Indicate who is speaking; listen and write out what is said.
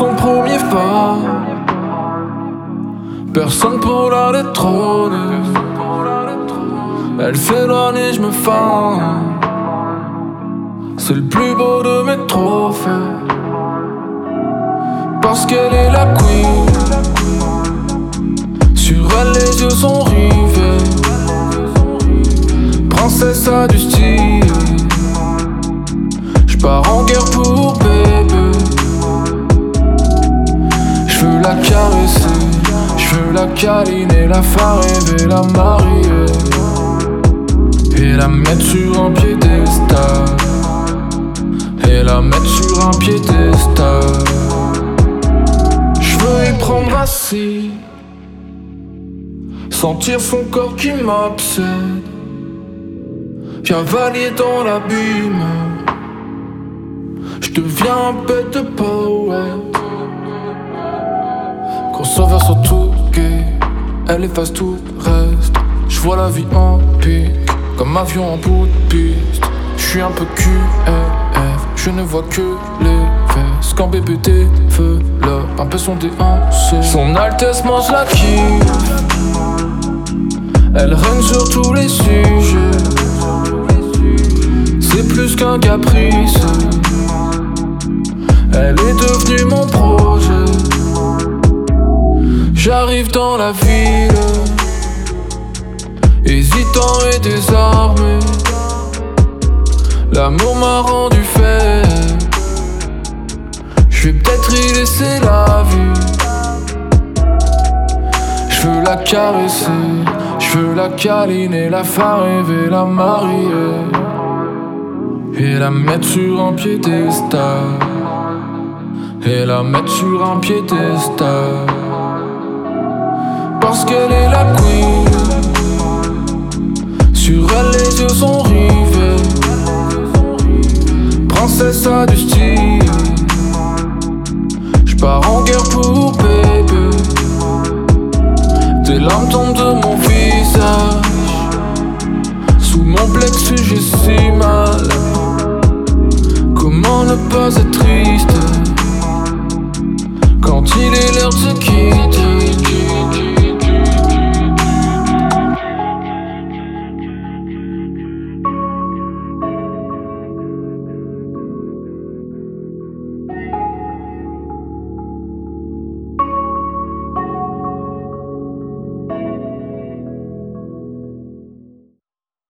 Speaker 1: son premier pas. Personne pour la détrôner. Elle s'éloigne et je me fends. C'est le plus beau de mes trophées. Parce qu'elle est la queen. Sur elle les yeux sont rivés. Princesse a du style. J'pars en guerre pour bébé. J'veux la caresser, j'veux la câliner, la faire rêver, la marier et la mettre sur un piédestal. Et la mettre sur un piédestal. J'veux y prendre assis, sentir son corps qui m'obsède, cavalier dans l'abîme. J'deviens un bête de poète. Crossover sur tout gay, elle efface tout le reste. J'vois la vie en pique, comme avion en bout de piste. J'suis un peu QLF, je ne vois que les fesses. Quand bébé développe un peu son déhanché, son Altesse mange la kiffe. Elle règne sur tous les sujets. C'est plus qu'un caprice. Elle est devenue mon projet. J'arrive dans la ville, hésitant et désarmé. L'amour m'a rendu faible. J'vais peut-être y laisser la vie. J'veux la caresser, j'veux la câliner, la faire rêver, la marier et la mettre sur un piédestal. Et la mettre sur un piédestal. Parce qu'elle est la queen. Sur elle les yeux sont rivés. Princesse a du style. J'pars en guerre pour bébé. Tes larmes tombent de mon visage. Sous mon plexus j'ai si mal. Comment ne pas être triste quand il est l'heure de se quitter?